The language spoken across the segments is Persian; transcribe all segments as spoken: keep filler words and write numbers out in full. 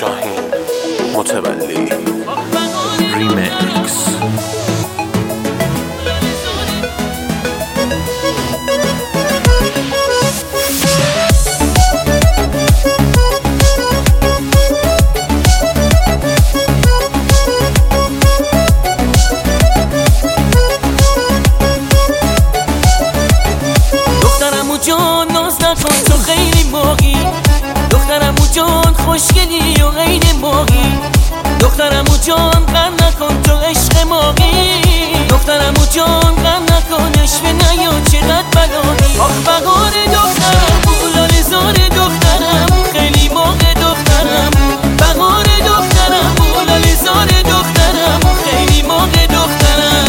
شاهین متولی ریمیکس. دخترمو جان ناز نکن تو خیلی موقی، دخترمو جان خوشگلی و غیر موقی، دخترمو جان غم نکن تو عشق موقی، دخترمو جان غم نکن عشق نیا چقدر بلایی. آخ بهار دخترم بولال زار دخترم خیلی موقع دخترم، بهار دخترم بولال زار دخترم خیلی موقع دخترم.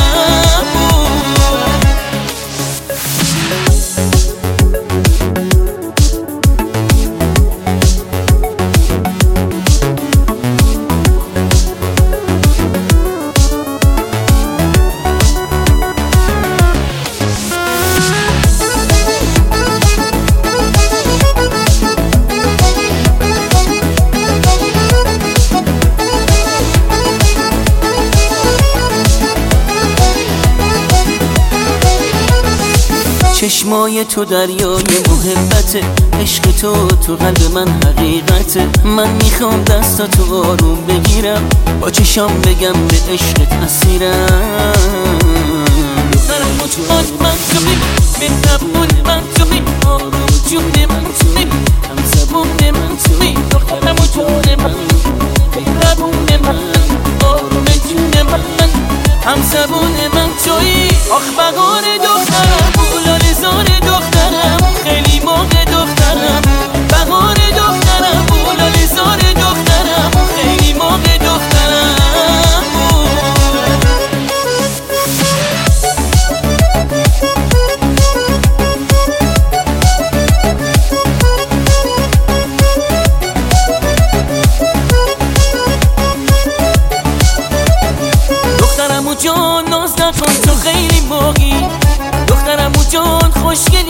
چشمای تو دریای محبته، عشق تو تو قلب من حقیقته. من میخوام دستاتو آروم بگیرم، با چشام بگم به عشقت اسیرم. دخترمو جان من توی مهربون من توی آروم جون من توی هم زبون من توی، دخترمو جان من مهربون من آروم جون من هم زبون من توی. آخ بهار دخترم بولال زار دخترم خیلی موقع دخترم، بهار دخترم بولال زار دخترم خیلی موقع دخترم. دخترمو جان ناز نکن تو خیلی موقی، دخترمو جان خوشگلی